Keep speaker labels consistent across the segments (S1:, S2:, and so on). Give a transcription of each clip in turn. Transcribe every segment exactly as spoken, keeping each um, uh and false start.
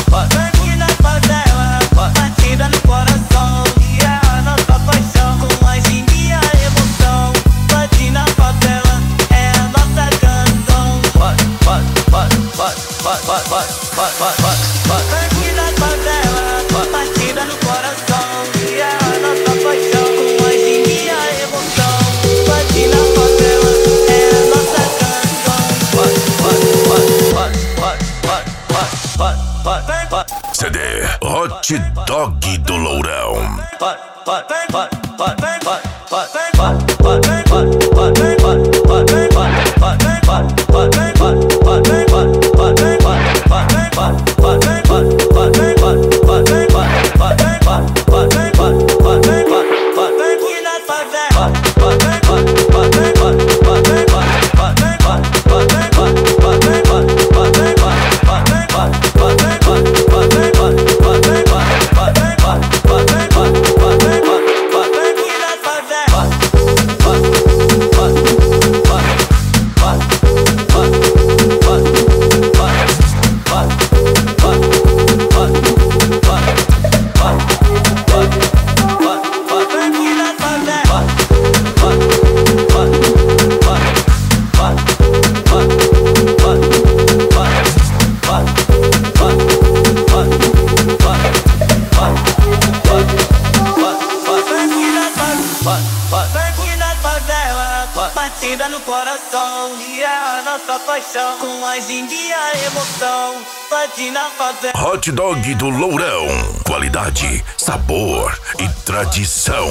S1: Aqui na favela, batida no coração, e é a nossa paixão, com mais em minha emoção. Aqui na favela, é a nossa canção. Aqui na favela, batida no coração, e é a nossa paixão, com mais em minha emoção. Aqui na favela, é a nossa canção.
S2: C D Hot Dog do Lourão.
S1: Batida no coração, e é a nossa paixão, com mais em dia emoção. Aqui na favela.
S2: Hot Dog do Lourão. Qualidade, sabor e tradição.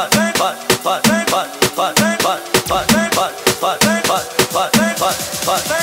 S1: But